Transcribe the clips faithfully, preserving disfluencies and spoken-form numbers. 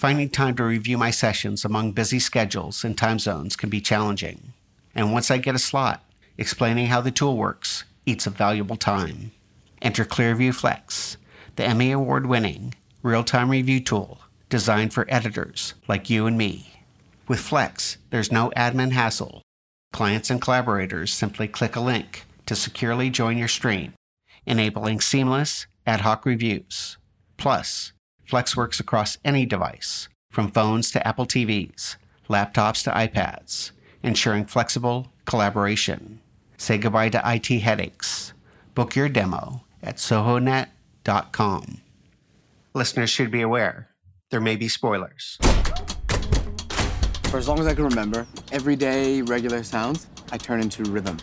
Finding time to review my sessions among busy schedules and time zones can be challenging. And once I get a slot, explaining how the tool works eats up valuable time. Enter Clearview Flex, the Emmy Award-winning real-time review tool designed for editors like you and me. With Flex, there's no admin hassle. Clients and collaborators simply click a link to securely join your stream, enabling seamless ad hoc reviews. Plus, Flex works across any device, from phones to Apple T Vs, laptops to iPads, ensuring flexible collaboration. Say goodbye to I T headaches. Book your demo at sohonet dot com. Listeners should be aware, there may be spoilers. For as long as I can remember, everyday, regular sounds, I turn into rhythm.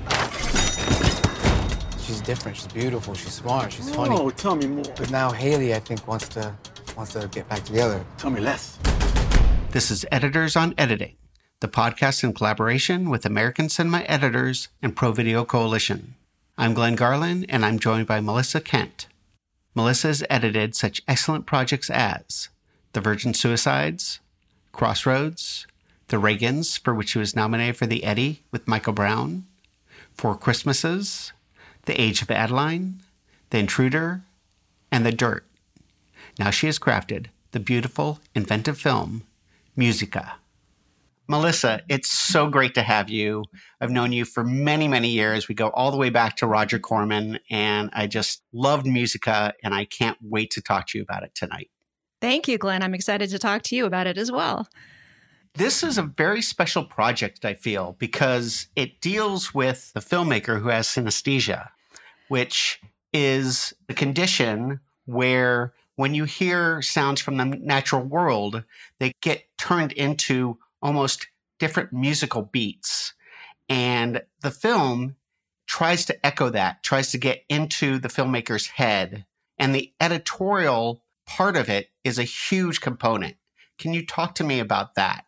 She's different, she's beautiful, she's smart, she's funny. Oh, tell me more. But now Haley, I think, wants to wants to get back together. Tell me less. This is Editors on Editing, the podcast in collaboration with American Cinema Editors and Pro Video Coalition. I'm Glenn Garland, and I'm joined by Melissa Kent. Melissa has edited such excellent projects as The Virgin Suicides, Crossroads, The Reagans, for which she was nominated for the Eddie with Michael Brown, Four Christmases, The Age of Adeline, The Intruder, and The Dirt. Now she has crafted the beautiful, inventive film, Musica. Melissa, it's so great to have you. I've known you for many, many years. We go all the way back to Roger Corman, and I just loved Musica, and I can't wait to talk to you about it tonight. Thank you, Glenn. I'm excited to talk to you about it as well. This is a very special project, I feel, because it deals with the filmmaker who has synesthesia, which is a condition where when you hear sounds from the natural world, they get turned into almost different musical beats. And the film tries to echo that, tries to get into the filmmaker's head. And the editorial part of it is a huge component. Can you talk to me about that?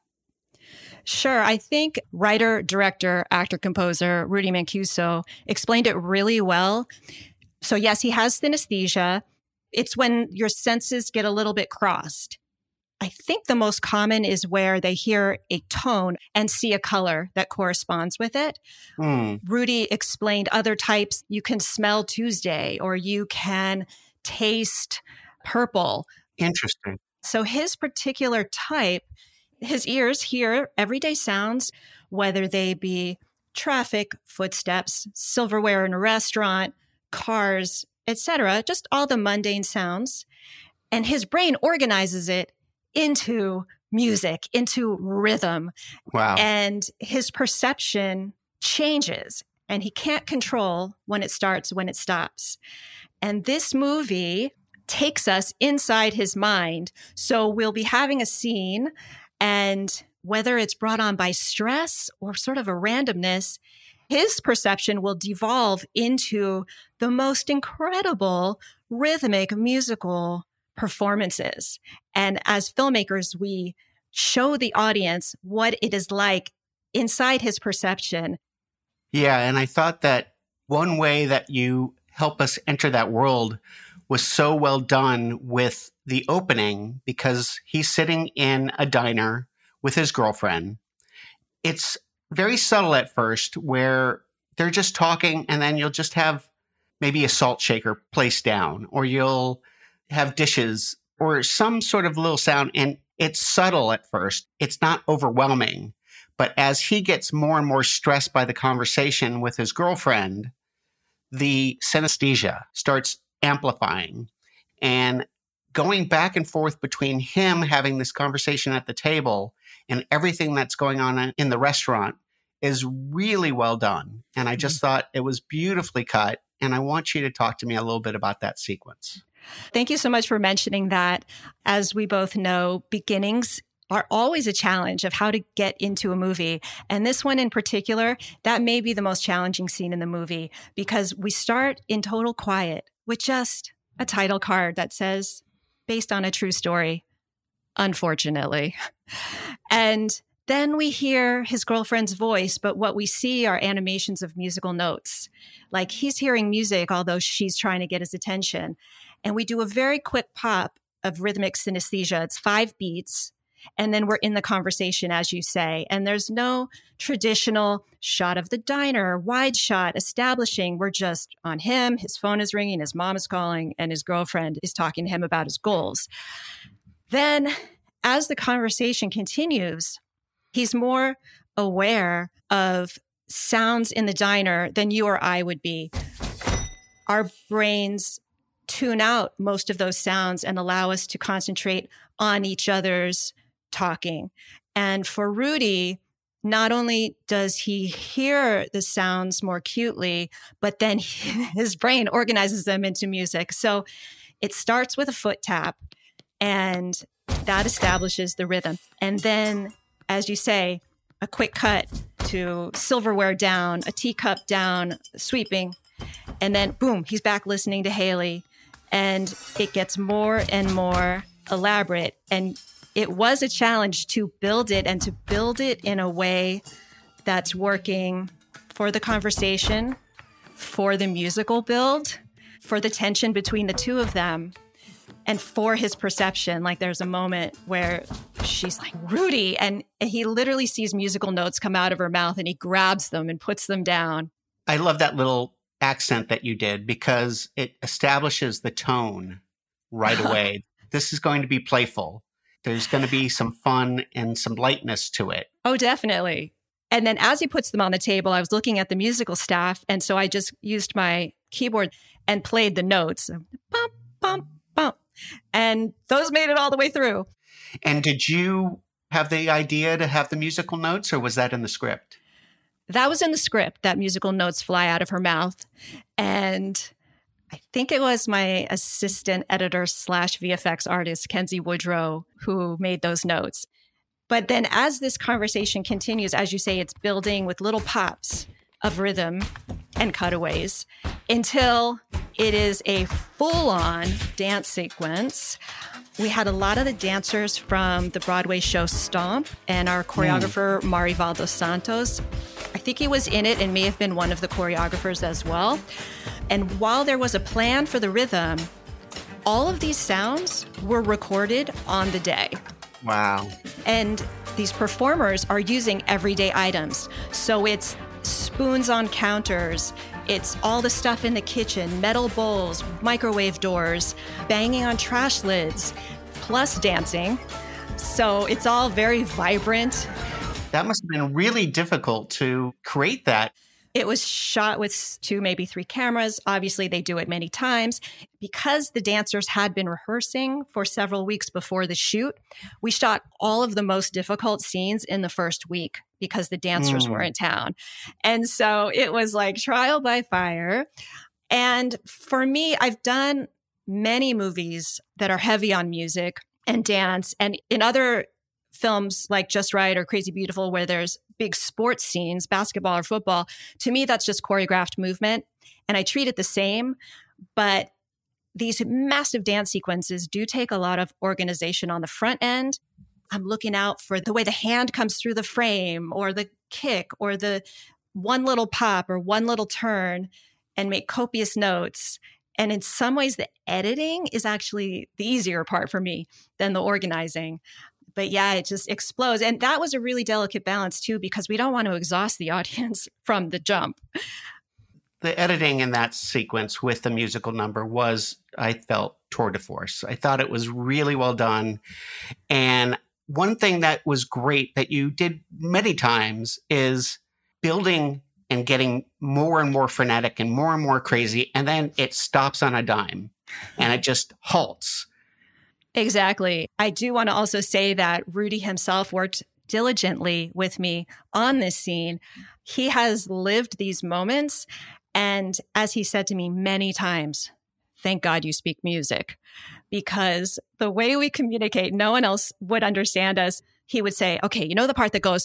Sure. I think writer, director, actor, composer Rudy Mancuso explained it really well. So yes, he has synesthesia. It's when your senses get a little bit crossed. I think the most common is where they hear a tone and see a color that corresponds with it. Mm. Rudy explained other types. You can smell Tuesday, or you can taste purple. Interesting. So his particular type, his ears hear everyday sounds, whether they be traffic, footsteps, silverware in a restaurant, cars, et cetera, just all the mundane sounds. And his brain organizes it into music, into rhythm. Wow. And his perception changes, and he can't control when it starts, when it stops. And this movie takes us inside his mind. So we'll be having a scene, and whether it's brought on by stress or sort of a randomness, his perception will devolve into the most incredible rhythmic musical performances. And as filmmakers, we show the audience what it is like inside his perception. Yeah, and I thought that one way that you help us enter that world was so well done with the opening, because he's sitting in a diner with his girlfriend. It's very subtle at first, where they're just talking, and then you'll just have maybe a salt shaker placed down, or you'll have dishes or some sort of little sound. And it's subtle at first. It's not overwhelming. But as he gets more and more stressed by the conversation with his girlfriend, the synesthesia starts amplifying and going back and forth between him having this conversation at the table and everything that's going on in the restaurant is really well done. And I just thought it was beautifully cut. And I want you to talk to me a little bit about that sequence. Thank you so much for mentioning that. As we both know, beginnings are always a challenge of how to get into a movie. And this one in particular, that may be the most challenging scene in the movie, because we start in total quiet with just a title card that says, based on a true story, unfortunately. And then we hear his girlfriend's voice, but what we see are animations of musical notes. Like he's hearing music, although she's trying to get his attention. And we do a very quick pop of rhythmic synesthesia. It's five beats. And then we're in the conversation, as you say. And there's no traditional shot of the diner, wide shot establishing. We're just on him. His phone is ringing. His mom is calling and his girlfriend is talking to him about his goals. Then as the conversation continues, he's more aware of sounds in the diner than you or I would be. Our brains tune out most of those sounds and allow us to concentrate on each other's talking. And for Rudy, not only does he hear the sounds more acutely, but then he, his brain organizes them into music. So it starts with a foot tap, and that establishes the rhythm. And then, as you say, a quick cut to silverware down, a teacup down, sweeping, and then boom, he's back listening to Haley. And it gets more and more elaborate. And it was a challenge to build it and to build it in a way that's working for the conversation, for the musical build, for the tension between the two of them, and for his perception. Like there's a moment where she's like, Rudy, and he literally sees musical notes come out of her mouth and he grabs them and puts them down. I love that little accent that you did because it establishes the tone right away. This is going to be playful. There's going to be some fun and some lightness to it. Oh, definitely. And then as he puts them on the table, I was looking at the musical staff. And so I just used my keyboard and played the notes. Bump, bump, bump. And those made it all the way through. And did you have the idea to have the musical notes, or was that in the script? That was in the script, that musical notes fly out of her mouth. And I think it was my assistant editor slash V F X artist, Kenzie Woodrow, who made those notes. But then as this conversation continues, as you say, it's building with little pops of rhythm and cutaways until it is a full-on dance sequence. We had a lot of the dancers from the Broadway show Stomp and our choreographer, mm. Marivaldo Santos. I think he was in it and may have been one of the choreographers as well. And while there was a plan for the rhythm, all of these sounds were recorded on the day. Wow. And these performers are using everyday items. So it's spoons on counters, it's all the stuff in the kitchen, metal bowls, microwave doors, banging on trash lids, plus dancing. So it's all very vibrant. That must have been really difficult to create that. It was shot with two, maybe three cameras. Obviously, they do it many times. Because the dancers had been rehearsing for several weeks before the shoot, we shot all of the most difficult scenes in the first week because the dancers mm. were in town. And so it was like trial by fire. And for me, I've done many movies that are heavy on music and dance. And in other films like Just Right or Crazy Beautiful, where there's big sports scenes, basketball or football, to me, that's just choreographed movement. And I treat it the same. But these massive dance sequences do take a lot of organization on the front end. I'm looking out for the way the hand comes through the frame or the kick or the one little pop or one little turn and make copious notes. And in some ways, the editing is actually the easier part for me than the organizing. But yeah, it just explodes. And that was a really delicate balance too, because we don't want to exhaust the audience from the jump. The editing in that sequence with the musical number was, I felt, tour de force. I thought it was really well done. And one thing that was great that you did many times is building and getting more and more frenetic and more and more crazy. And then it stops on a dime and it just halts. Exactly. I do want to also say that Rudy himself worked diligently with me on this scene. He has lived these moments. And as he said to me many times, thank God you speak music, because the way we communicate, no one else would understand us. He would say, okay, you know the part that goes,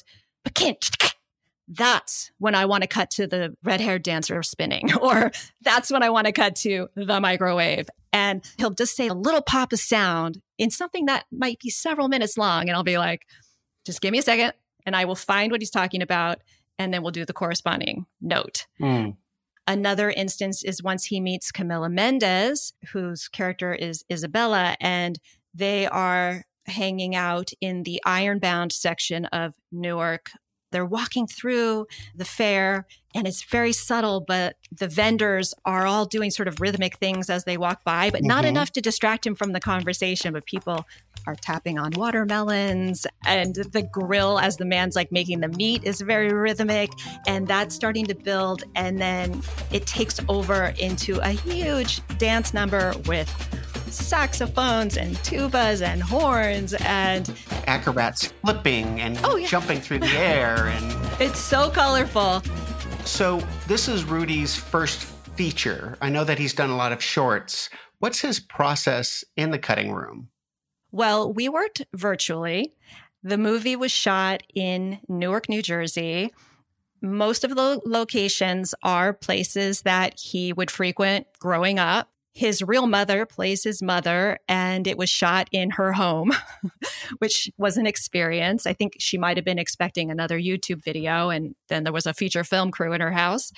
that's when I want to cut to the red-haired dancer spinning, or that's when I want to cut to the microwave. And he'll just say a little pop of sound in something that might be several minutes long. And I'll be like, just give me a second and I will find what he's talking about. And then we'll do the corresponding note. Mm. Another instance is once he meets Camila Mendes, whose character is Isabella, and They are hanging out in the Ironbound section of Newark. They're walking through the fair, and it's very subtle, but the vendors are all doing sort of rhythmic things as they walk by, but not Mhm. enough to distract him from the conversation. But people are tapping on watermelons, and the grill as the man's like making the meat is very rhythmic, and that's starting to build. And then it takes over into a huge dance number with saxophones and tubas and horns, and Acrobats flipping and Oh, yeah. jumping through the air. And it's so colorful. so this is Rudy's first feature. I know that he's done a lot of shorts. What's his process in the cutting room? Well, we worked virtually. The movie was shot in Newark, New Jersey. Most of the locations are places that he would frequent growing up. His real mother plays his mother, and it was shot in her home, which was an experience. I think she might have been expecting another YouTube video, and then there was a feature film crew in her house.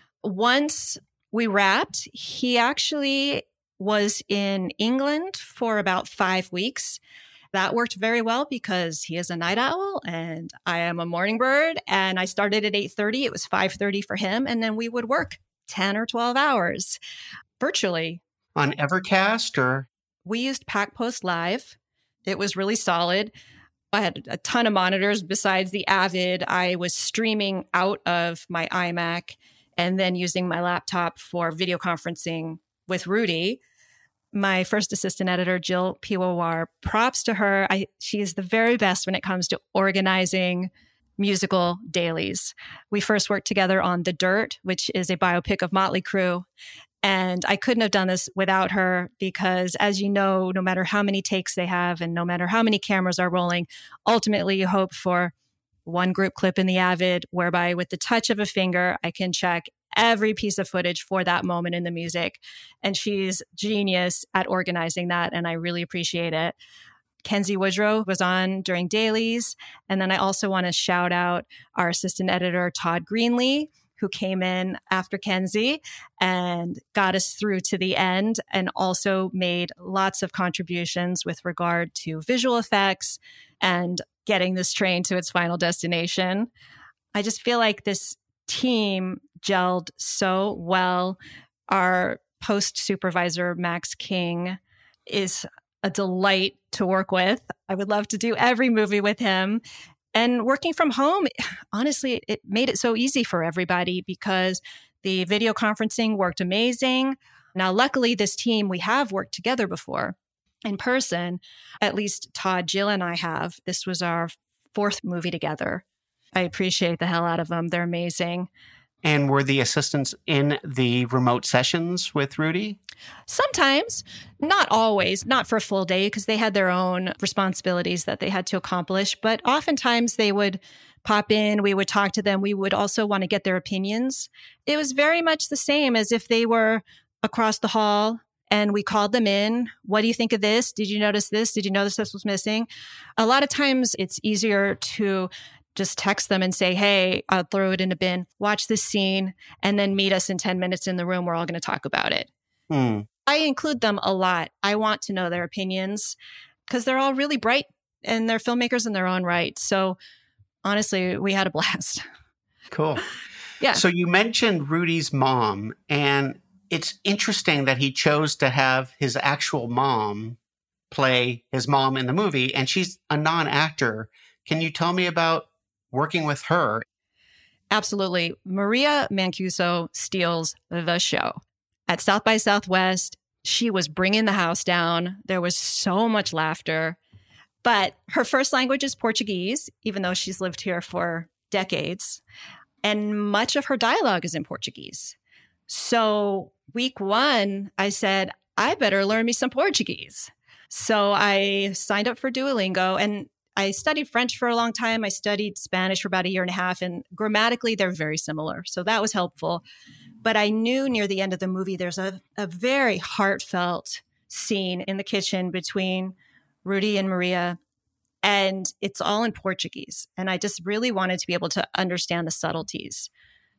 Once we wrapped, he actually was in England for about five weeks. That worked very well because he is a night owl and I am a morning bird, and I started at eight thirty. It was five thirty for him, and then we would work ten or twelve hours virtually. On Evercast or? We used PackPost Live. It was really solid. I had a ton of monitors besides the Avid. I was streaming out of my iMac and then using my laptop for video conferencing with Rudy. My first assistant editor, Jill Piwawar, props to her. I, she is the very best when it comes to organizing musical dailies. We first worked together on The Dirt, which is a biopic of Motley Crue. And I couldn't have done this without her because, as you know, no matter how many takes they have and no matter how many cameras are rolling, ultimately you hope for one group clip in the Avid whereby with the touch of a finger, I can check every piece of footage for that moment in the music. And she's genius at organizing that, and I really appreciate it. Kenzie Woodrow was on during dailies. And then I also want to shout out our assistant editor, Todd Greenlee, who came in after Kenzie and got us through to the end, and also made lots of contributions with regard to visual effects and getting this train to its final destination. I just feel like this team gelled so well. Our post supervisor, Max King, is a delight to work with. I would love to do every movie with him. And working from home, honestly, it made it so easy for everybody because the video conferencing worked amazing. Now, luckily, this team, we have worked together before in person. At least Todd, Jill, and I have. This was our fourth movie together. I appreciate the hell out of them. They're amazing. And were the assistants in the remote sessions with Rudy? Sometimes, not always, not for a full day because they had their own responsibilities that they had to accomplish. But oftentimes they would pop in, we would talk to them. We would also want to get their opinions. It was very much the same as if they were across the hall and we called them in. What do you think of this? Did you notice this? Did you notice this was missing? A lot of times it's easier to just text them and say, hey, I'll throw it in a bin, watch this scene, and then meet us in ten minutes in the room. We're all going to talk about it. Hmm. I include them a lot. I want to know their opinions because they're all really bright and they're filmmakers in their own right. So honestly, we had a blast. Cool. Yeah. So you mentioned Rudy's mom, and it's interesting that he chose to have his actual mom play his mom in the movie, and she's a non-actor. Can you tell me about working with her? Absolutely. Maria Mancuso steals the show. At South by Southwest, she was bringing the house down. There was so much laughter. But her first language is Portuguese, even though she's lived here for decades. And much of her dialogue is in Portuguese. So week one, I said, I better learn me some Portuguese. So I signed up for Duolingo, and I studied French for a long time. I studied Spanish for about a year and a half, and grammatically, they're very similar. So that was helpful. But I knew near the end of the movie, there's a, a very heartfelt scene in the kitchen between Rudy and Maria, and it's all in Portuguese. And I just really wanted to be able to understand the subtleties.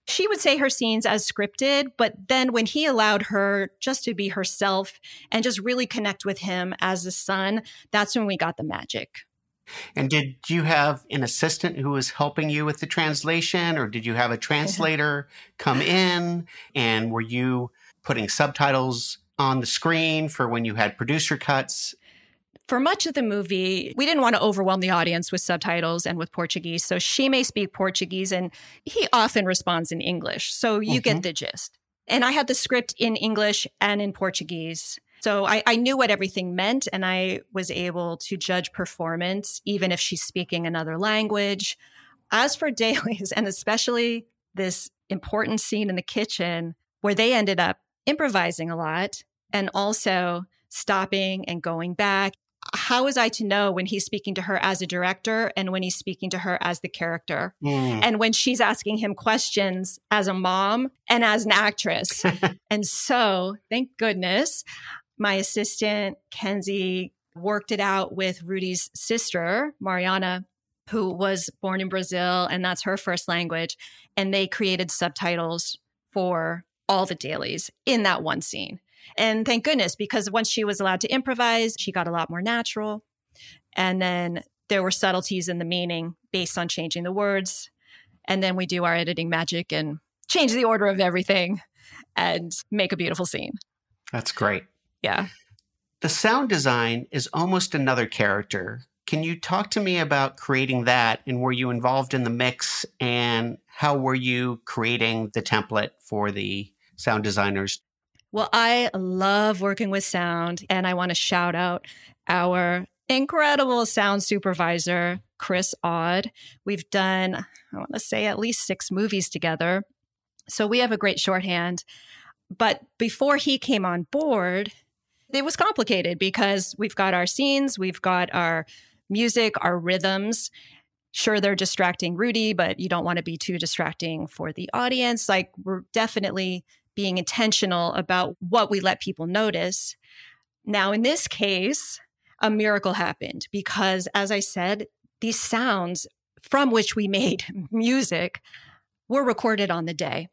She would say her scenes as scripted, but then when he allowed her just to be herself and just really connect with him as a son, that's when we got the magic. And did you have an assistant who was helping you with the translation, or did you have a translator come in? And were you putting subtitles on the screen for when you had producer cuts? For much of the movie, we didn't want to overwhelm the audience with subtitles and with Portuguese. So she may speak Portuguese and he often responds in English. So you mm-hmm. get the gist. And I had the script in English and in Portuguese. So I, I knew what everything meant and I was able to judge performance, even if she's speaking another language. As for dailies, and especially this important scene in the kitchen where they ended up improvising a lot and also stopping and going back. How was I to know when he's speaking to her as a director and when he's speaking to her as the character? Mm. And when she's asking him questions as a mom and as an actress. And so, thank goodness, my assistant, Kenzie, worked it out with Rudy's sister, Mariana, who was born in Brazil, and that's her first language. And they created subtitles for all the dailies in that one scene. And thank goodness, because once she was allowed to improvise, she got a lot more natural. And then there were subtleties in the meaning based on changing the words. And then we do our editing magic and change the order of everything and make a beautiful scene. That's great. Yeah. The sound design is almost another character. Can you talk to me about creating that, and were you involved in the mix, and how were you creating the template for the sound designers? Well, I love working with sound, and I want to shout out our incredible sound supervisor, Chris Aud. We've done, I want to say, at least six movies together. So we have a great shorthand. But before he came on board, it was complicated because we've got our scenes, we've got our music, our rhythms. Sure, they're distracting Rudy, but you don't want to be too distracting for the audience. Like, we're definitely being intentional about what we let people notice. Now, in this case, a miracle happened because, as I said, these sounds from which we made music were recorded on the day.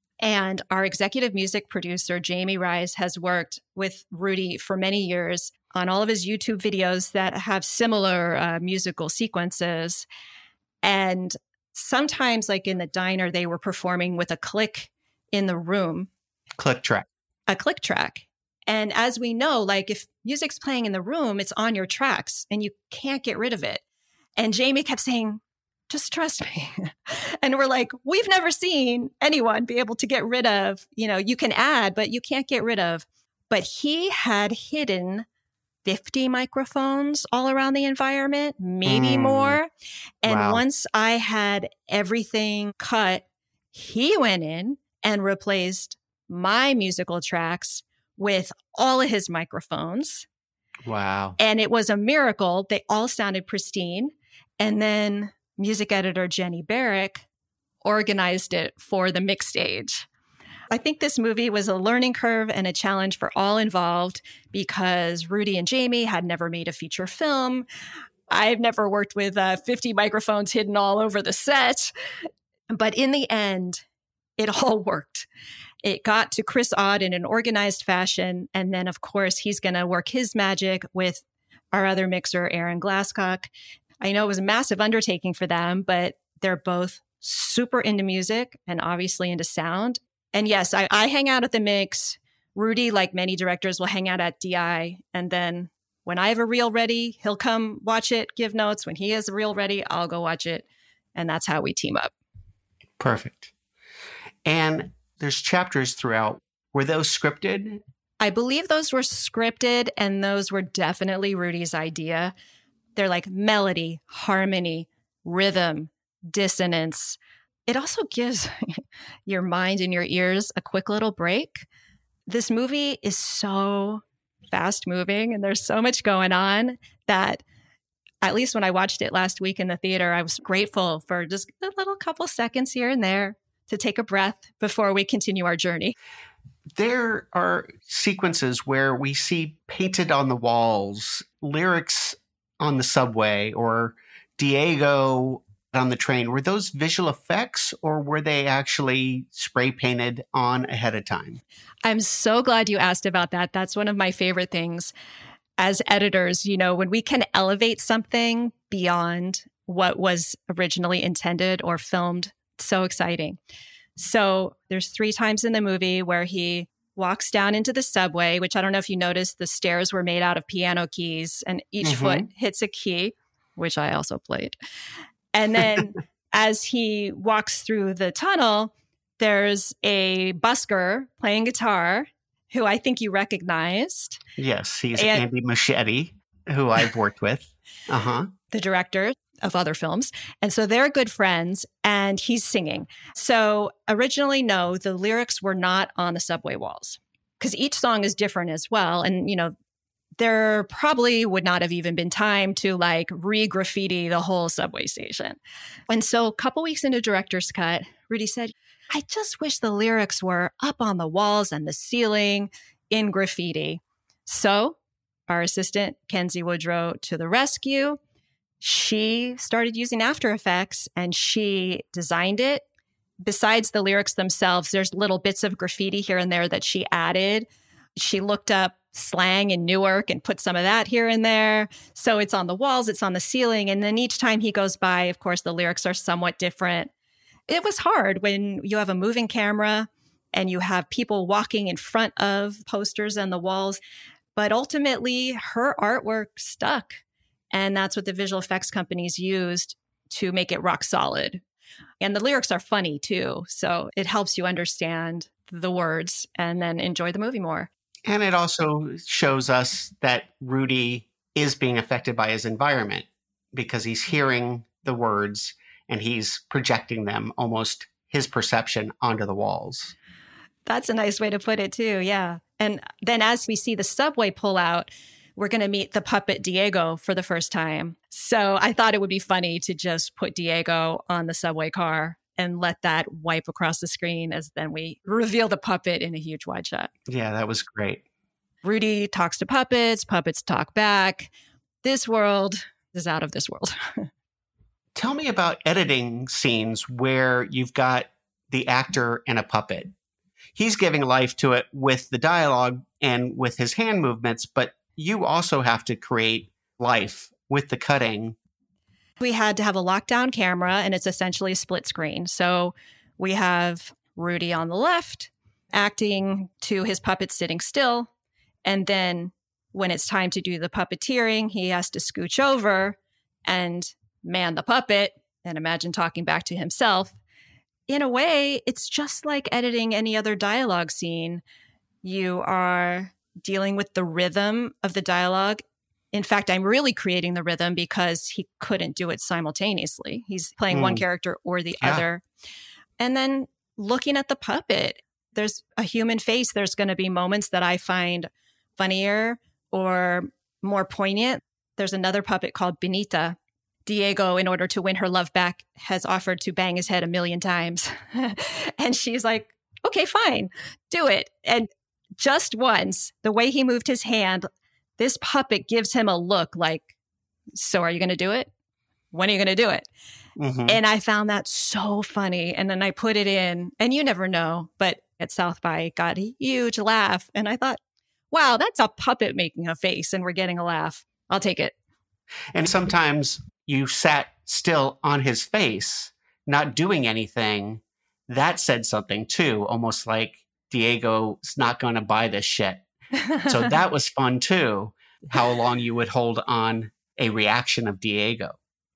And our executive music producer, Jamie Rice, has worked with Rudy for many years on all of his YouTube videos that have similar uh, musical sequences. And sometimes, like in the diner, they were performing with a click in the room. Click track. A click track. And as we know, like if music's playing in the room, it's on your tracks and you can't get rid of it. And Jamie kept saying, just trust me. And we're like, we've never seen anyone be able to get rid of, you know, you can add, but you can't get rid of. But he had hidden fifty microphones all around the environment, maybe mm. more. And wow. once I had everything cut, he went in and replaced my musical tracks with all of his microphones. Wow. And it was a miracle. They all sounded pristine. And then music editor Jenny Barrick organized it for the mix stage. I think this movie was a learning curve and a challenge for all involved because Rudy and Jamie had never made a feature film. I've never worked with uh, fifty microphones hidden all over the set. But in the end, it all worked. It got to Chris Aud in an organized fashion. And then, of course, he's going to work his magic with our other mixer, Aaron Glasscock. I know it was a massive undertaking for them, but they're both super into music and obviously into sound. And yes, I, I hang out at the mix. Rudy, like many directors, will hang out at D I. And then when I have a reel ready, he'll come watch it, give notes. When he has a reel ready, I'll go watch it. And that's how we team up. Perfect. And there's chapters throughout. Were those scripted? I believe those were scripted, and those were definitely Rudy's idea. They're like melody, harmony, rhythm, dissonance. It also gives your mind and your ears a quick little break. This movie is so fast moving and there's so much going on that at least when I watched it last week in the theater, I was grateful for just a little couple seconds here and there to take a breath before we continue our journey. There are sequences where we see painted on the walls lyrics on the subway, or Diego on the train, were those visual effects or were they actually spray painted on ahead of time? I'm so glad you asked about that. That's one of my favorite things as editors. You know, when we can elevate something beyond what was originally intended or filmed, so exciting. So there's three times in the movie where he walks down into the subway, which I don't know if you noticed, the stairs were made out of piano keys and each mm-hmm. foot hits a key, which I also played. And then as he walks through the tunnel, there's a busker playing guitar who I think you recognized. Yes, he's and, Andy Muschietti, who I've worked with. Uh-huh. The director of other films. And so they're good friends and he's singing. So originally, no, the lyrics were not on the subway walls because each song is different as well. And, you know, there probably would not have even been time to like re-graffiti the whole subway station. And so a couple weeks into director's cut, Rudy said, I just wish the lyrics were up on the walls and the ceiling in graffiti. So our assistant, Kenzie Woodrow, to the rescue. She started using After Effects and she designed it. Besides the lyrics themselves, there's little bits of graffiti here and there that she added. She looked up slang in Newark and put some of that here and there. So it's on the walls, it's on the ceiling. And then each time he goes by, of course, the lyrics are somewhat different. It was hard when you have a moving camera and you have people walking in front of posters and the walls. But ultimately, her artwork stuck. And that's what the visual effects companies used to make it rock solid. And the lyrics are funny too. So it helps you understand the words and then enjoy the movie more. And it also shows us that Rudy is being affected by his environment because he's hearing the words and he's projecting them, almost his perception, onto the walls. That's a nice way to put it too, yeah. And then as we see the subway pull out, we're going to meet the puppet Diego for the first time. So I thought it would be funny to just put Diego on the subway car and let that wipe across the screen as then we reveal the puppet in a huge wide shot. Yeah, that was great. Rudy talks to puppets, puppets talk back. This world is out of this world. Tell me about editing scenes where you've got the actor and a puppet. He's giving life to it with the dialogue and with his hand movements, but you also have to create life with the cutting. We had to have a lockdown camera, and it's essentially a split screen. So we have Rudy on the left acting to his puppet sitting still. And then when it's time to do the puppeteering, he has to scooch over and man the puppet and imagine talking back to himself. In a way, it's just like editing any other dialogue scene. You are dealing with the rhythm of the dialogue. In fact, I'm really creating the rhythm because he couldn't do it simultaneously. He's playing mm. one character or the yeah. other. And then looking at the puppet, there's a human face. There's going to be moments that I find funnier or more poignant. There's another puppet called Benita. Diego, in order to win her love back, has offered to bang his head a million times. And she's like, okay, fine, do it. And just once, the way he moved his hand, this puppet gives him a look like, so are you going to do it? When are you going to do it? Mm-hmm. And I found that so funny. And then I put it in, and you never know, but at South by, it got a huge laugh. And I thought, wow, that's a puppet making a face and we're getting a laugh. I'll take it. And sometimes you sat still on his face, not doing anything. That said something too, almost like Diego's not going to buy this shit. So that was fun too, how long you would hold on a reaction of Diego.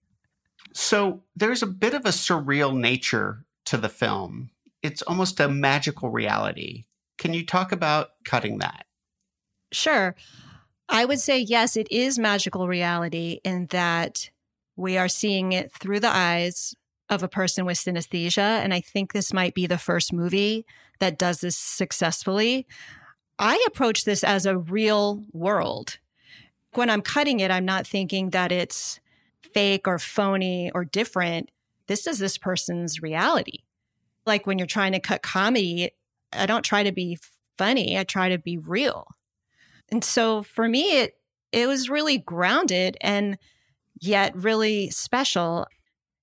So there's a bit of a surreal nature to the film. It's almost a magical reality. Can you talk about cutting that? Sure. I would say, yes, it is magical reality in that we are seeing it through the eyes of a person with synesthesia. And I think this might be the first movie that does this successfully. I approach this as a real world. When I'm cutting it, I'm not thinking that it's fake or phony or different. This is this person's reality. Like when you're trying to cut comedy, I don't try to be funny. I try to be real. And so for me, it it was really grounded and yet really special.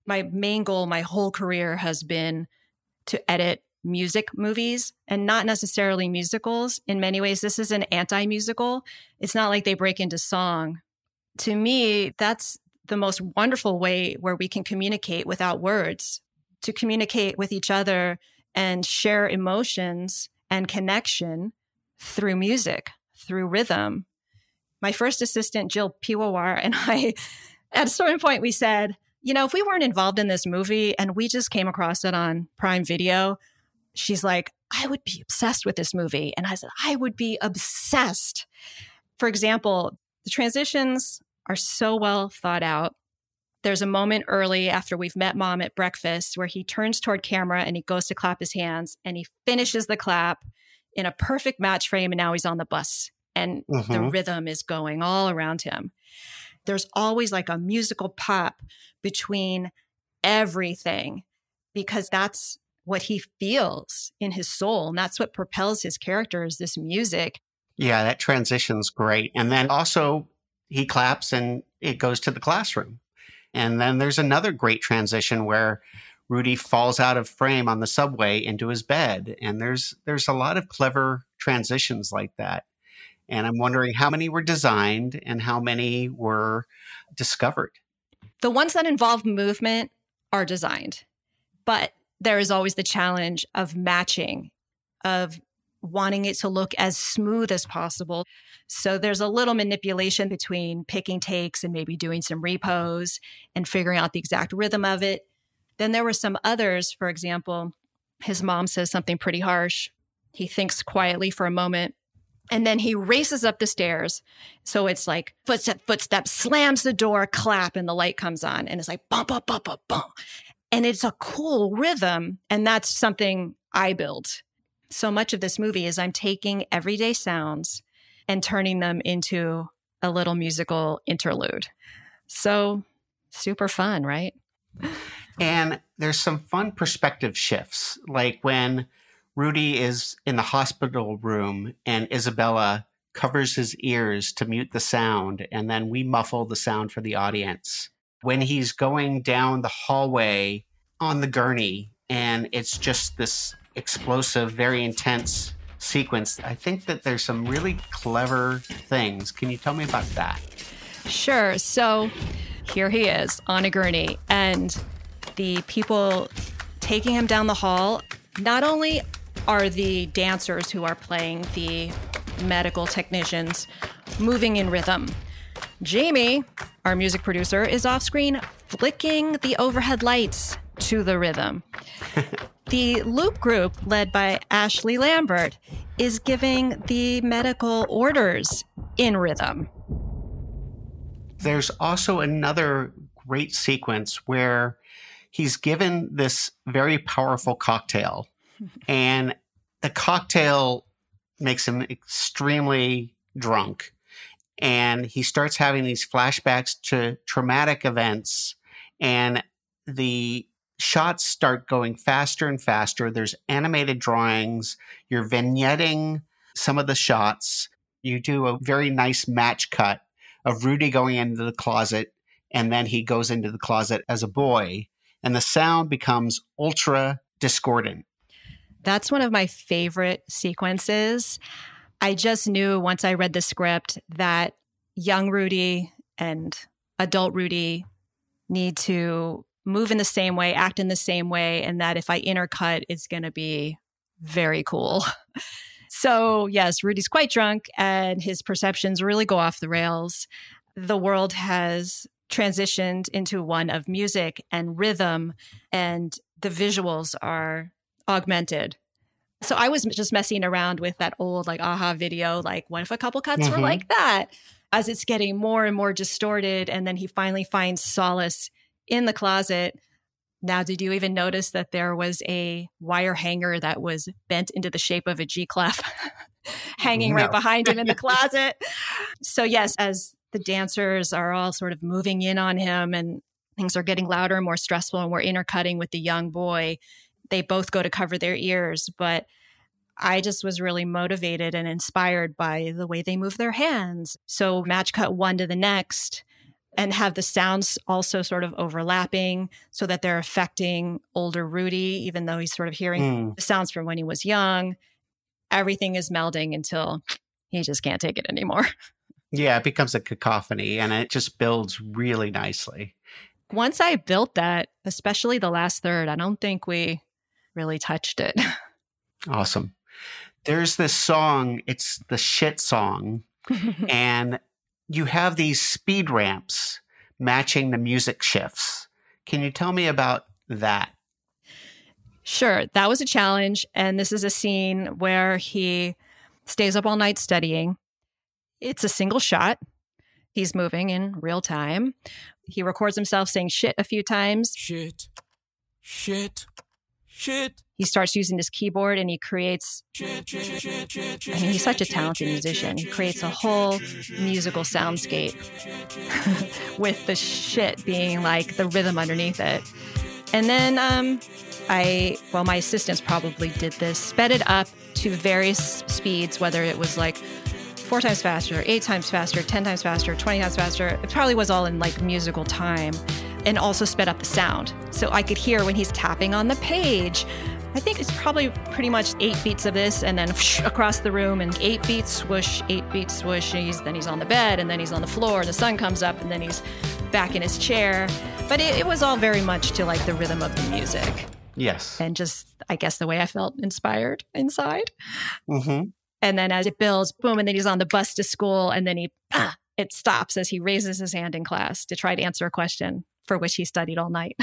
my main goal my whole career has been to edit music movies and not necessarily musicals. In many ways, this is an anti-musical. It's not like they break into song. To me, that's the most wonderful way where we can communicate without words, to communicate with each other and share emotions and connection through music, through rhythm. My first assistant, Jill Piwawar, and I, at a certain point, we said, you know, if we weren't involved in this movie and we just came across it on Prime Video, she's like, I would be obsessed with this movie. And I said, I would be obsessed. For example, the transitions are so well thought out. There's a moment early after we've met Mom at breakfast where he turns toward camera and he goes to clap his hands and he finishes the clap in a perfect match frame. And now he's on the bus and mm-hmm. the rhythm is going all around him. There's always like a musical pop between everything because that's what he feels in his soul. And that's what propels his character is this music. Yeah, that transition's great. And then also he claps and it goes to the classroom. And then there's another great transition where Rudy falls out of frame on the subway into his bed. And there's there's a lot of clever transitions like that. And I'm wondering how many were designed and how many were discovered. The ones that involve movement are designed, but there is always the challenge of matching, of wanting it to look as smooth as possible. So there's a little manipulation between picking takes and maybe doing some repos and figuring out the exact rhythm of it. Then there were some others, for example, his mom says something pretty harsh. He thinks quietly for a moment. And then he races up the stairs. So it's like footstep, footstep, slams the door, clap, and the light comes on. And it's like bum, bum, bum, bum, bum. And it's a cool rhythm. And that's something I built. So much of this movie is I'm taking everyday sounds and turning them into a little musical interlude. So super fun, right? And there's some fun perspective shifts, like when Rudy is in the hospital room and Isabella covers his ears to mute the sound, and then we muffle the sound for the audience. When he's going down the hallway on the gurney, and it's just this explosive, very intense sequence, I think that there's some really clever things. Can you tell me about that? Sure. So here he is on a gurney, and the people taking him down the hall, not only are the dancers who are playing the medical technicians moving in rhythm. Jamie, our music producer, is off screen flicking the overhead lights to the rhythm. The Loop group, led by Ashley Lambert, is giving the medical orders in rhythm. There's also another great sequence where he's given this very powerful cocktail, and the cocktail makes him extremely drunk. And he starts having these flashbacks to traumatic events, and the shots start going faster and faster. There's animated drawings. You're vignetting some of the shots. You do a very nice match cut of Rudy going into the closet, and then he goes into the closet as a boy, and the sound becomes ultra discordant. That's one of my favorite sequences. I just knew once I read the script that young Rudy and adult Rudy need to move in the same way, act in the same way, and that if I intercut, it's going to be very cool. So yes, Rudy's quite drunk and his perceptions really go off the rails. The world has transitioned into one of music and rhythm, and the visuals are augmented. So I was just messing around with that old like aha video, like what if a couple cuts mm-hmm. were like that? As it's getting more and more distorted, and then he finally finds solace in the closet. Now, did you even notice that there was a wire hanger that was bent into the shape of a G-clef hanging no. right behind him in the closet? So yes, as the dancers are all sort of moving in on him and things are getting louder and more stressful and we're intercutting with the young boy, they both go to cover their ears. But I just was really motivated and inspired by the way they move their hands. So match cut one to the next, and have the sounds also sort of overlapping so that they're affecting older Rudy, even though he's sort of hearing Mm. the sounds from when he was young. Everything is melding until he just can't take it anymore. Yeah, it becomes a cacophony and it just builds really nicely. Once I built that, especially the last third, I don't think we really touched it. Awesome. There's this song, it's the shit song, and you have these speed ramps matching the music shifts. Can you tell me about that? Sure. That was a challenge. And this is a scene where he stays up all night studying. It's a single shot. He's moving in real time. He records himself saying shit a few times. Shit. Shit. Shit. He starts using his keyboard and he creates, Shit. Shit. Shit. Shit. I mean, he's such a talented musician. He creates a whole musical soundscape with the shit being like the rhythm underneath it. And then um, I, well, my assistants probably did this, sped it up to various speeds, whether it was like four times faster, eight times faster, ten times faster, twenty times faster. It probably was all in like musical time, and also sped up the sound. So I could hear when he's tapping on the page. I think it's probably pretty much eight beats of this and then whoosh, across the room and eight beats, swoosh, eight beats, swoosh. And he's, then he's on the bed and then he's on the floor. The sun comes up and then he's back in his chair. But it, it was all very much to like the rhythm of the music. Yes. And just, I guess, the way I felt inspired inside. Mm-hmm. And then as it builds, boom, and then he's on the bus to school and then he, ah, it stops as he raises his hand in class to try to answer a question for which he studied all night.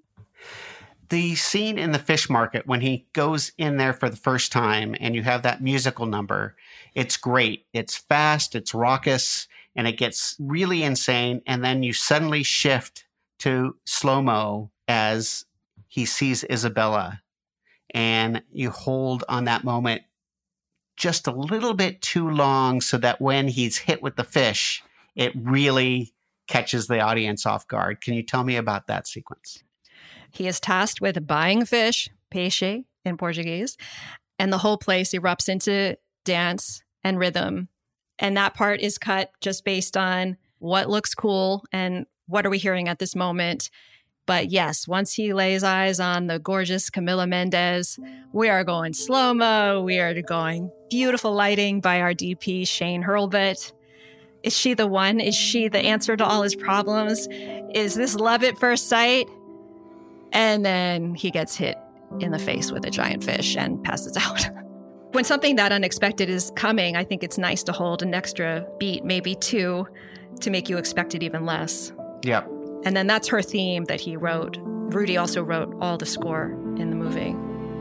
The scene in the fish market when he goes in there for the first time and you have that musical number, it's great. It's fast, it's raucous, and it gets really insane. And then you suddenly shift to slow-mo as he sees Isabella, and you hold on that moment just a little bit too long so that when he's hit with the fish, it really catches the audience off guard. Can you tell me about that sequence? He is tasked with buying fish, peixe in Portuguese, and the whole place erupts into dance and rhythm. And that part is cut just based on what looks cool and what are we hearing at this moment. But yes, once he lays eyes on the gorgeous Camila Mendes, we are going slow-mo. We are going beautiful lighting by our D P, Shane Hurlbut. Is she the one? Is she the answer to all his problems? Is this love at first sight? And then he gets hit in the face with a giant fish and passes out. When something that unexpected is coming, I think it's nice to hold an extra beat, maybe two, to make you expect it even less. Yep. And then that's her theme that he wrote. Rudy also wrote all the score in the movie.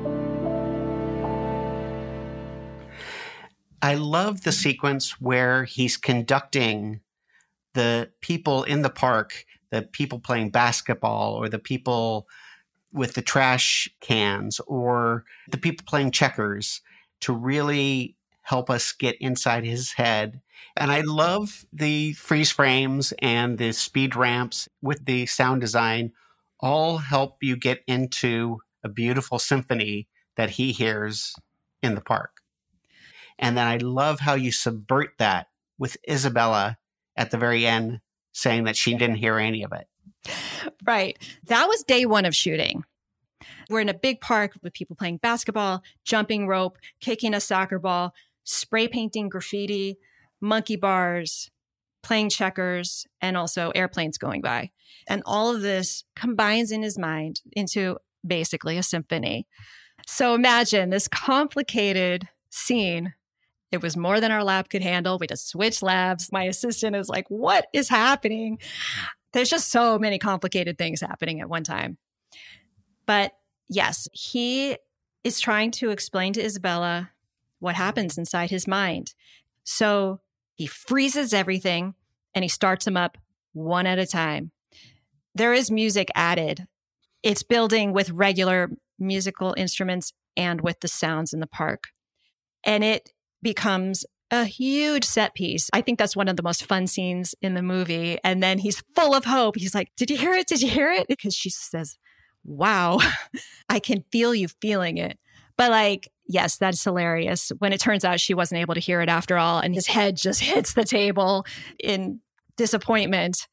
I love the sequence where he's conducting the people in the park, the people playing basketball or the people with the trash cans or the people playing checkers to really help us get inside his head. And I love the freeze frames and the speed ramps with the sound design all help you get into a beautiful symphony that he hears in the park. And then I love how you subvert that with Isabella at the very end saying that she didn't hear any of it. Right. That was day one of shooting. We're in a big park with people playing basketball, jumping rope, kicking a soccer ball, spray painting graffiti, monkey bars, playing checkers, and also airplanes going by. And all of this combines in his mind into basically a symphony. So imagine this complicated scene. It was more than our lab could handle. We just switched labs. My assistant is like, what is happening? There's just so many complicated things happening at one time. But yes, he is trying to explain to Isabella what happens inside his mind. So he freezes everything and he starts them up one at a time. There is music added. It's building with regular musical instruments and with the sounds in the park. And it becomes a huge set piece. I think that's one of the most fun scenes in the movie. And then he's full of hope. He's like, did you hear it? Did you hear it? Because she says, wow, I can feel you feeling it. But like, yes, that's hilarious. When it turns out she wasn't able to hear it after all, and his head just hits the table in disappointment.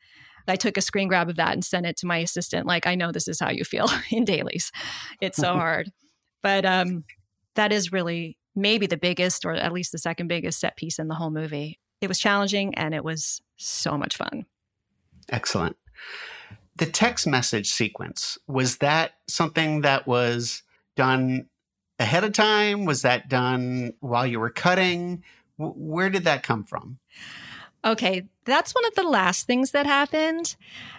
I took a screen grab of that and sent it to my assistant. Like, I know this is how you feel in dailies. It's so hard. But um, that is really maybe the biggest, or at least the second biggest set piece in the whole movie. It was challenging and it was so much fun. Excellent. The text message sequence, was that something that was done ahead of time? Was that done while you were cutting? W- where did that come from? Okay, that's one of the last things that happened.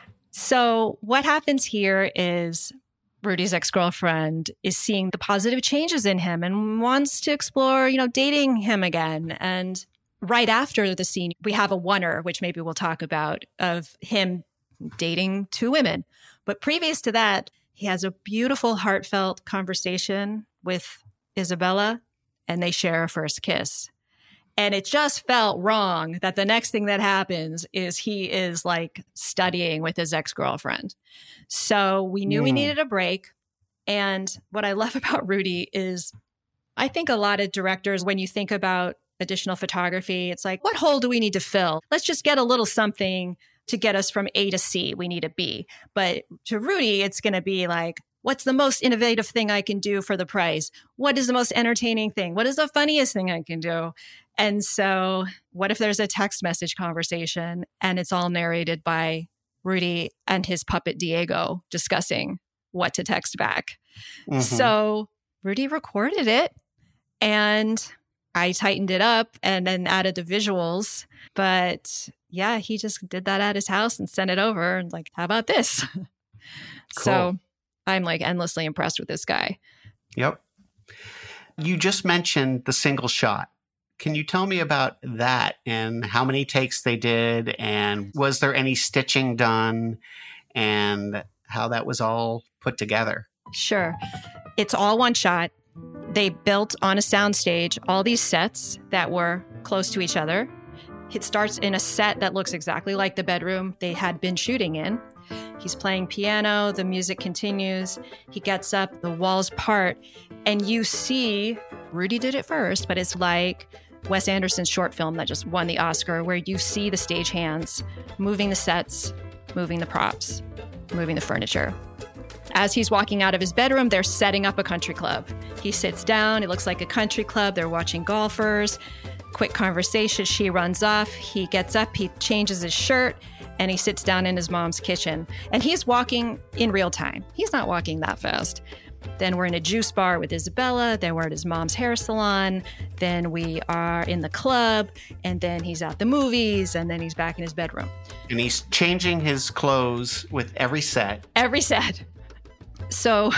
So what happens here is Rudy's ex-girlfriend is seeing the positive changes in him and wants to explore, you know, dating him again. And right after the scene, we have a oneer, which maybe we'll talk about, of him dating two women. But previous to that, he has a beautiful, heartfelt conversation with Isabella, and they share a first kiss. And it just felt wrong that the next thing that happens is he is like studying with his ex-girlfriend. So we knew mm. we needed a break. And what I love about Rudy is I think a lot of directors, when you think about additional photography, it's like, what hole do we need to fill? Let's just get a little something to get us from A to C. We need a B. But to Rudy, it's going to be like, what's the most innovative thing I can do for the price? What is the most entertaining thing? What is the funniest thing I can do? And so what if there's a text message conversation and it's all narrated by Rudy and his puppet Diego discussing what to text back? Mm-hmm. So Rudy recorded it and I tightened it up and then added the visuals. But yeah, he just did that at his house and sent it over and like, how about this? Cool. So I'm like endlessly impressed with this guy. Yep. You just mentioned the single shot. Can you tell me about that and how many takes they did? And was there any stitching done and how that was all put together? Sure. It's all one shot. They built on a soundstage all these sets that were close to each other. It starts in a set that looks exactly like the bedroom they had been shooting in. He's playing piano, the music continues, he gets up, the walls part, and you see, Rudy did it first, but it's like Wes Anderson's short film that just won the Oscar, where you see the stagehands moving the sets, moving the props, moving the furniture. As he's walking out of his bedroom, they're setting up a country club. He sits down, it looks like a country club, they're watching golfers. Quick conversation, she runs off, he gets up, he changes his shirt, and he sits down in his mom's kitchen. And he's walking in real time. He's not walking that fast. Then we're in a juice bar with Isabella, then we're at his mom's hair salon, then we are in the club, and then he's at the movies, and then he's back in his bedroom. And he's changing his clothes with every set. Every set. So...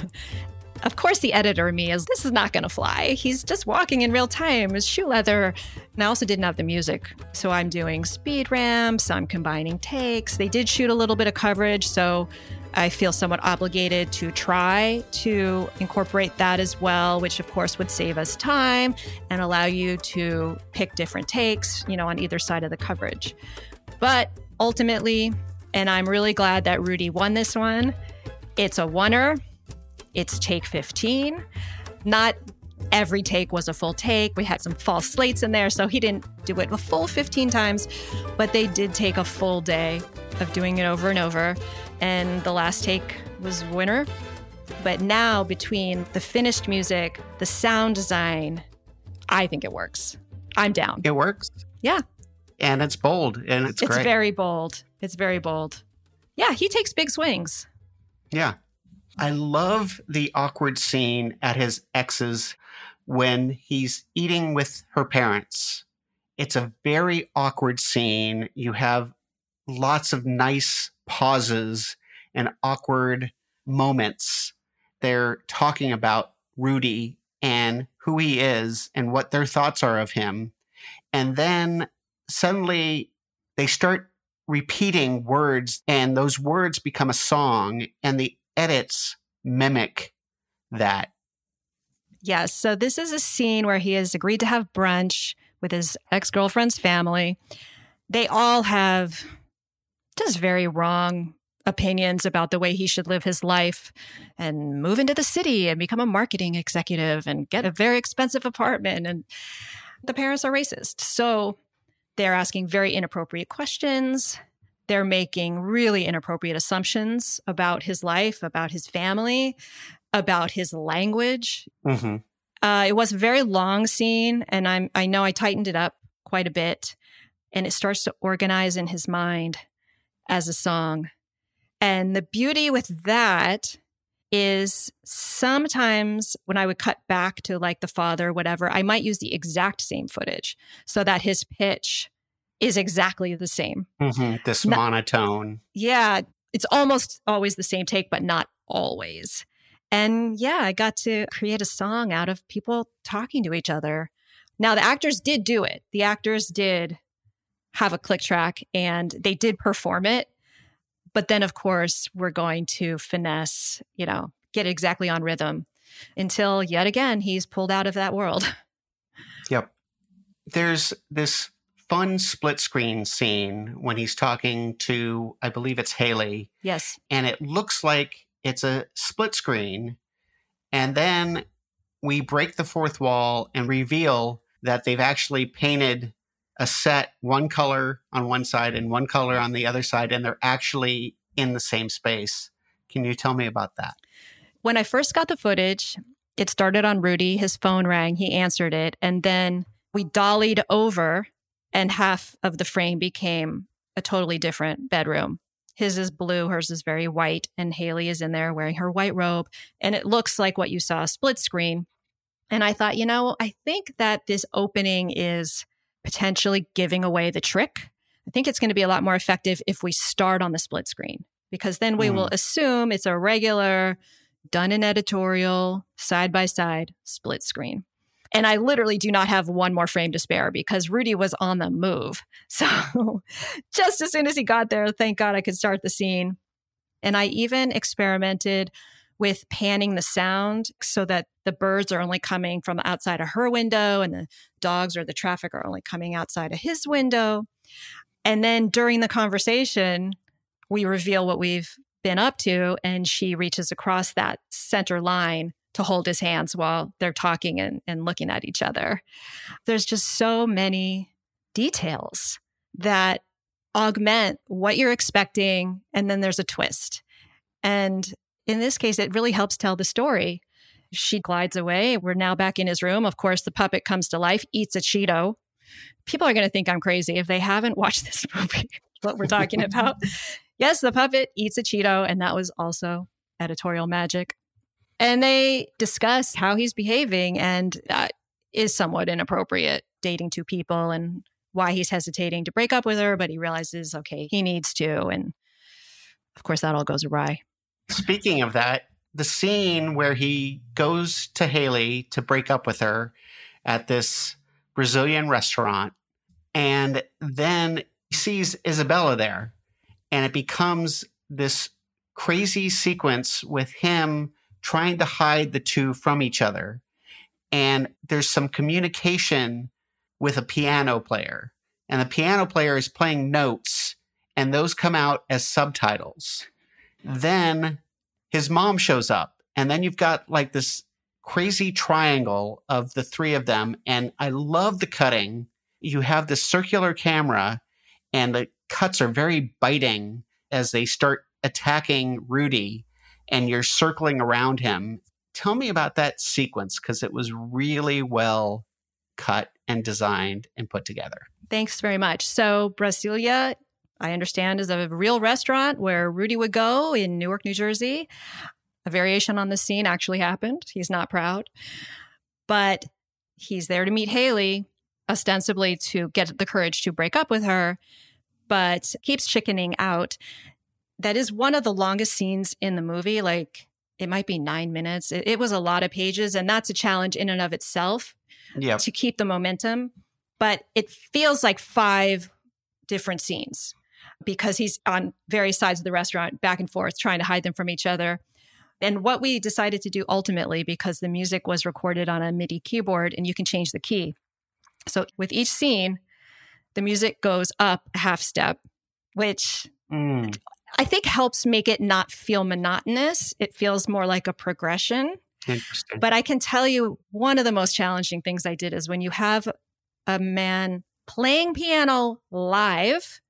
Of course, the editor in me is, this is not going to fly. He's just walking in real time. His shoe leather. And I also didn't have the music. So I'm doing speed ramps. I'm combining takes. They did shoot a little bit of coverage. So I feel somewhat obligated to try to incorporate that as well, which of course would save us time and allow you to pick different takes, you know, on either side of the coverage. But ultimately, and I'm really glad that Rudy won this one, it's a oneer. It's take fifteen. Not every take was a full take. We had some false slates in there, so he didn't do it a full fifteen times, but they did take a full day of doing it over and over. And the last take was winner. But now between the finished music, the sound design, I think it works. I'm down. It works? Yeah. And it's bold and it's, it's great. It's very bold. It's very bold. Yeah, he takes big swings. Yeah. I love the awkward scene at his ex's when he's eating with her parents. It's a very awkward scene. You have lots of nice pauses and awkward moments. They're talking about Rudy and who he is and what their thoughts are of him. And then suddenly they start repeating words, and those words become a song, and the edits mimic that. Yes. So this is a scene where he has agreed to have brunch with his ex-girlfriend's family. They all have just very wrong opinions about the way he should live his life and move into the city and become a marketing executive and get a very expensive apartment. And the parents are racist. So they're asking very inappropriate questions. they're making really inappropriate assumptions about his life, about his family, about his language. Mm-hmm. Uh, it was a very long scene, and I'm I know I tightened it up quite a bit, and it starts to organize in his mind as a song. And the beauty with that is sometimes when I would cut back to like the father, whatever, I might use the exact same footage so that his pitch is exactly the same. Mm-hmm. This Not- monotone. Yeah, it's almost always the same take, but not always. And yeah, I got to create a song out of people talking to each other. Now, the actors did do it. The actors did have a click track and they did perform it. But then, of course, we're going to finesse, you know, get exactly on rhythm until yet again, he's pulled out of that world. Yep. There's this fun split screen scene when he's talking to, I believe it's Haley. Yes. And it looks like it's a split screen. And then we break the fourth wall and reveal that they've actually painted a set, one color on one side and one color on the other side, and they're actually in the same space. Can you tell me about that? When I first got the footage, it started on Rudy. His phone rang. He answered it. And then we dollied over and half of the frame became a totally different bedroom. His is blue, hers is very white, and Haley is in there wearing her white robe. And it looks like what you saw split screen. And I thought, you know, I think that this opening is potentially giving away the trick. I think it's going to be a lot more effective if we start on the split screen, because then we mm. will assume it's a regular, done in editorial, side by side split screen. And I literally do not have one more frame to spare because Rudy was on the move. So just as soon as he got there, thank God I could start the scene. And I even experimented with panning the sound so that the birds are only coming from outside of her window and the dogs or the traffic are only coming outside of his window. And then during the conversation, we reveal what we've been up to, and she reaches across that center line to hold his hands while they're talking and, and looking at each other. There's just so many details that augment what you're expecting, and then there's a twist. And in this case, it really helps tell the story. She glides away. We're now back in his room. Of course, the puppet comes to life, eats a Cheeto. People are going to think I'm crazy if they haven't watched this movie, what we're talking about. Yes, the puppet eats a Cheeto, and that was also editorial magic. And they discuss how he's behaving, and that is somewhat inappropriate, dating two people and why he's hesitating to break up with her, but he realizes, okay, he needs to. And of course, that all goes awry. Speaking of that, the scene where he goes to Haley to break up with her at this Brazilian restaurant, and then he sees Isabella there, and it becomes this crazy sequence with him trying to hide the two from each other. And there's some communication with a piano player, and the piano player is playing notes, and those come out as subtitles. Then his mom shows up, and then you've got like this crazy triangle of the three of them. And I love the cutting. You have this circular camera, and the cuts are very biting as they start attacking Rudy, and you're circling around him. Tell me about that sequence, because it was really well cut and designed and put together. Thanks very much. So Brasilia, I understand, is a real restaurant where Rudy would go in Newark, New Jersey. A variation on the scene actually happened. He's not proud. But he's there to meet Haley, ostensibly to get the courage to break up with her, but keeps chickening out. That is one of the longest scenes in the movie. Like, it might be nine minutes. It, it was a lot of pages, and that's a challenge in and of itself yep. to keep the momentum. But it feels like five different scenes because he's on various sides of the restaurant, back and forth, trying to hide them from each other. And what we decided to do ultimately, because the music was recorded on a MIDI keyboard and you can change the key. So with each scene, the music goes up a half step, which mm. I think helps make it not feel monotonous. It feels more like a progression. Interesting. But I can tell you one of the most challenging things I did is when you have a man playing piano live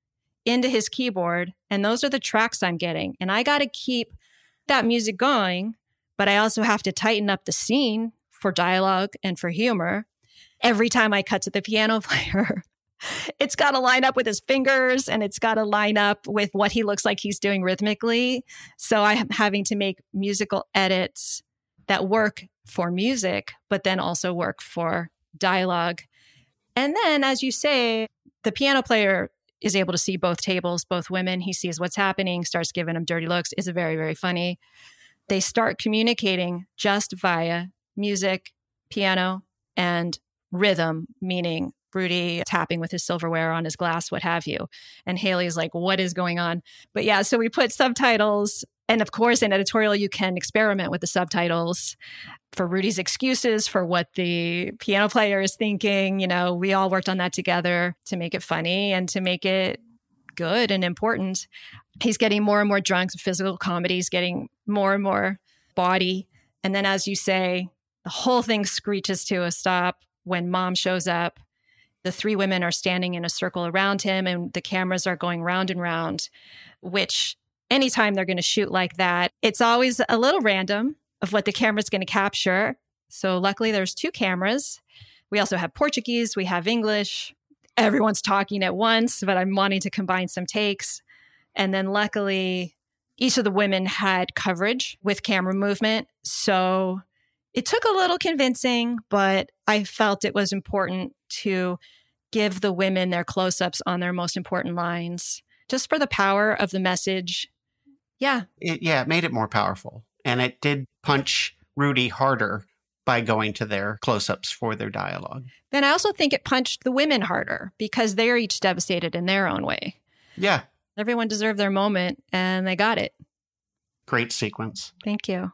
into his keyboard, and those are the tracks I'm getting. And I got to keep that music going, but I also have to tighten up the scene for dialogue and for humor. Every time I cut to the piano player, it's got to line up with his fingers and it's got to line up with what he looks like he's doing rhythmically. So I'm having to make musical edits that work for music, but then also work for dialogue. And then, as you say, the piano player is able to see both tables, both women. He sees what's happening, starts giving them dirty looks. It's very, very funny. They start communicating just via music, piano, and rhythm, meaning Rudy tapping with his silverware on his glass, what have you. And Haley's like, what is going on? But yeah, so we put subtitles. And of course, in editorial, you can experiment with the subtitles for Rudy's excuses, for what the piano player is thinking. You know, we all worked on that together to make it funny and to make it good and important. He's getting more and more drunk. Physical comedy is getting more and more bawdy. And then, as you say, the whole thing screeches to a stop when mom shows up. The three women are standing in a circle around him and the cameras are going round and round, which anytime they're going to shoot like that, it's always a little random of what the camera's going to capture. So luckily there's two cameras. We also have Portuguese, we have English. Everyone's talking at once, but I'm wanting to combine some takes. And then luckily each of the women had coverage with camera movement. So it took a little convincing, but I felt it was important to give the women their close-ups on their most important lines, just for the power of the message. Yeah. It, yeah, it made it more powerful. And it did punch Rudy harder by going to their close-ups for their dialogue. Then I also think it punched the women harder because they're each devastated in their own way. Yeah. Everyone deserved their moment and they got it. Great sequence. Thank you.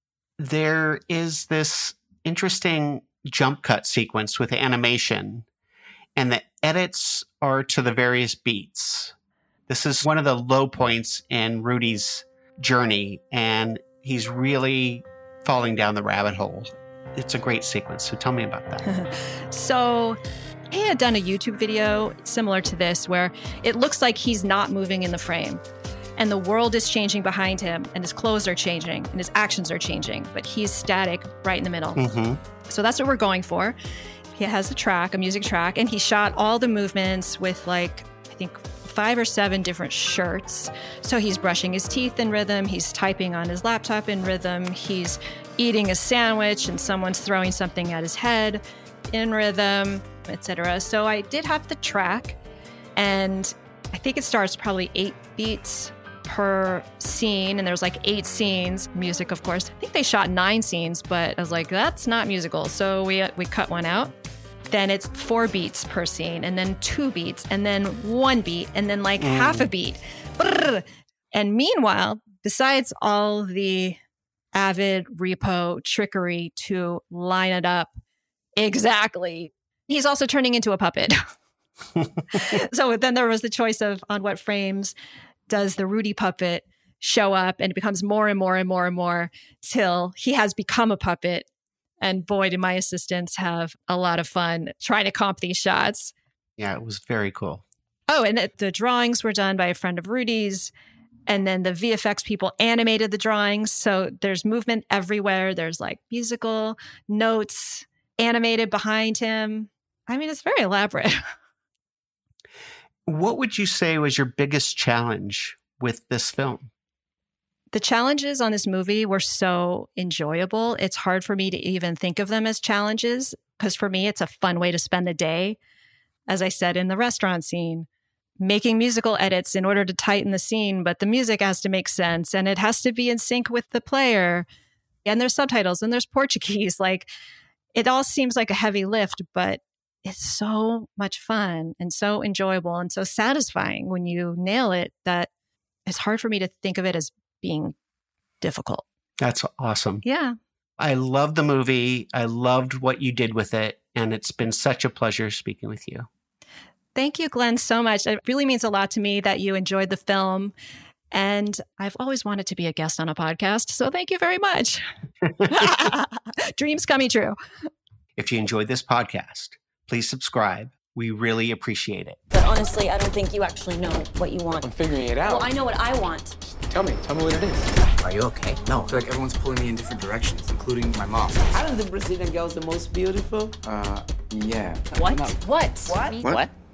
There is this interesting jump cut sequence with animation, and the edits are to the various beats. This is one of the low points in Rudy's journey, and he's really falling down the rabbit hole. It's a great sequence. So tell me about that. So he had done a YouTube video similar to this where it looks like he's not moving in the frame. And the world is changing behind him, and his clothes are changing, and his actions are changing, but he's static right in the middle. Mm-hmm. So that's what we're going for. He has a track, a music track, and he shot all the movements with like, I think, five or seven different shirts. So he's brushing his teeth in rhythm, he's typing on his laptop in rhythm, he's eating a sandwich, and someone's throwing something at his head in rhythm, et cetera. So I did have the track, and I think it starts probably eight beats per scene, and there's like eight scenes. Music, of course. I think they shot nine scenes, but I was like, that's not musical. So we we cut one out. Then it's four beats per scene, and then two beats, and then one beat, and then like mm. half a beat. And meanwhile, besides all the Avid repo trickery to line it up exactly, he's also turning into a puppet. So then there was the choice of on what frames does the Rudy puppet show up, and it becomes more and more and more and more till he has become a puppet. And boy, did my assistants have a lot of fun trying to comp these shots. Yeah, it was very cool. Oh, and the, the drawings were done by a friend of Rudy's. And then the V F X people animated the drawings. So there's movement everywhere. There's like musical notes animated behind him. I mean, it's very elaborate. What would you say was your biggest challenge with this film? The challenges on this movie were so enjoyable. It's hard for me to even think of them as challenges because for me, it's a fun way to spend the day. As I said in the restaurant scene, making musical edits in order to tighten the scene, but the music has to make sense and it has to be in sync with the player. And there's subtitles and there's Portuguese. Like it all seems like a heavy lift, but it's so much fun and so enjoyable and so satisfying when you nail it that it's hard for me to think of it as being difficult. That's awesome. Yeah. I loved the movie. I loved what you did with it. And it's been such a pleasure speaking with you. Thank you, Glenn, so much. It really means a lot to me that you enjoyed the film. And I've always wanted to be a guest on a podcast. So thank you very much. Dreams coming true. If you enjoyed this podcast, please subscribe, We really appreciate it. But honestly, I don't think you actually know what you want. I'm figuring it out. Well, I know what I want. Tell me. Tell me what it is. Are you okay? No. I feel like everyone's pulling me in different directions, including my mom. Aren't the Brazilian girls the most beautiful? Uh, yeah. What? No. What? What? What?